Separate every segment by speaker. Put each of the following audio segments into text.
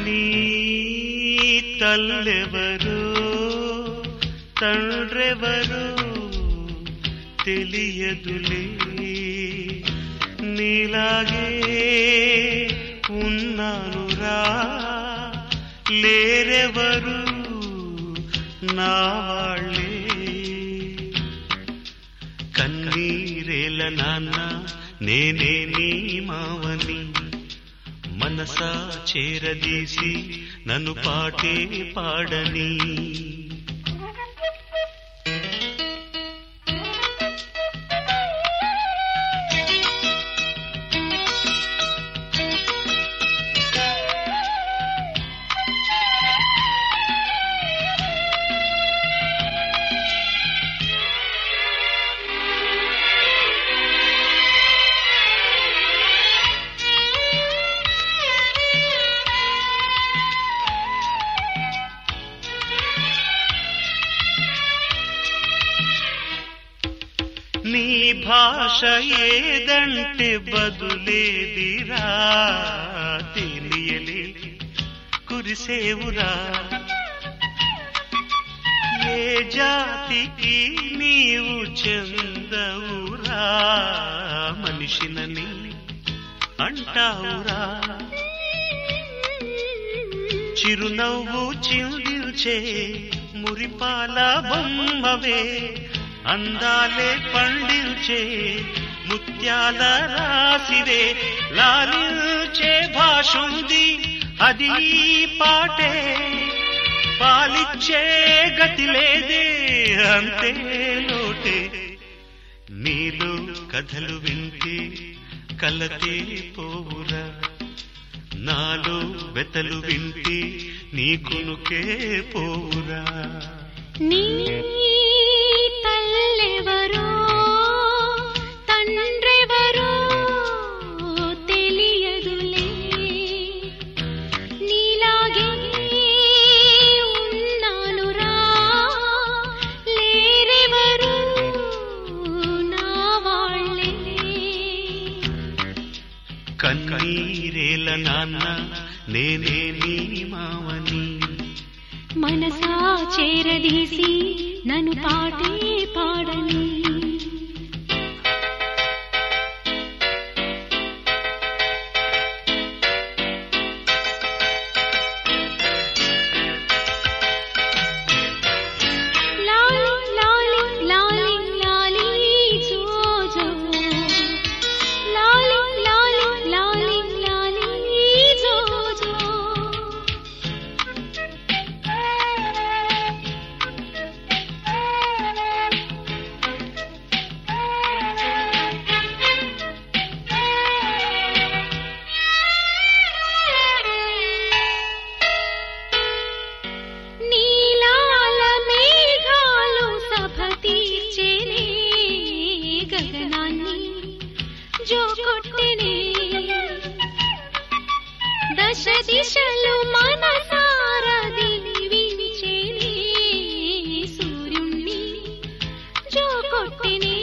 Speaker 1: నీ తల్లెవరో తండ్రెవరో తెలియదులే, నీలాగే ఉన్నానురా, లేరెవరు నా వాళ్ళే. కన్నీరేల నాన్న నేనే నీ మావని, మనసా చేరదీసి నన్ను పాటే పాడని. నీ భాష ఏదంటే బదులేదిరా, తెలియలే కురిసేవురా. ఏ జాతికి నీవు చెందవురా, మనిషినని అంటావురా. చిరునవ్వు చిందిల్చే మురిపాల బొమ్మవే, అందాలే పండిల్చే ముత్యాల రాసివే. లాలించే భాషుంది అది పాటే, పాలిచ్చే గతి లేదే అంతే లోటే. నీలో కథలు వింటే కలతే పోవురా, నాలో వెతలు వింటే నీ కొనుకే పోవురా.
Speaker 2: నీ తల్లెవరో తండ్రెవరో తెలియదులే, నీలాగే ఉన్నానురా, లేరెవరు నా వాళ్ళే.
Speaker 1: కన్నీరేల నాన్న నేనే నీ మావని,
Speaker 2: మనసా చేరదీసి నన్ను పాటే పాడని. దశ దిశలు మనసారా దీవించేనే, సూర్యుణ్ణి జో కొట్టినే.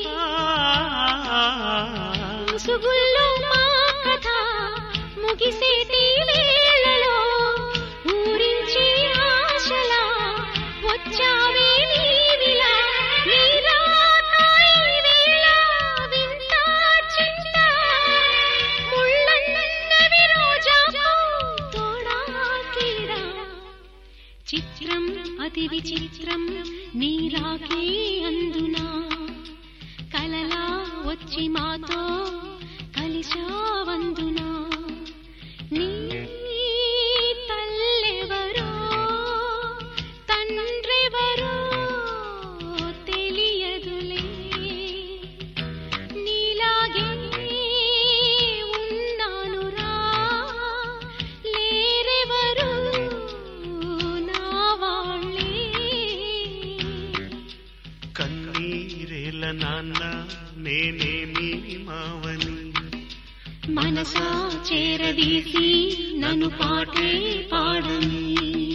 Speaker 2: ముసుగుల్లో మా కథ ముగిసేటి వేళలో ఊరించి ఆశలా వచ్చావే నీవిలా. చిత్రం అతి విచిత్రం నీరాకే అందునా, కలలా వచ్చి మాతో కలిశావందునా. నీ తల్లెవరో తండ్రెవరో తెలియదులే, నీలాగే ఉన్నానురా, లేరెవరు
Speaker 1: కన్నీరేల నాన్న నేనే నీ మావని,
Speaker 2: మనసా చేరదీసి నన్ను పాటే పాడని.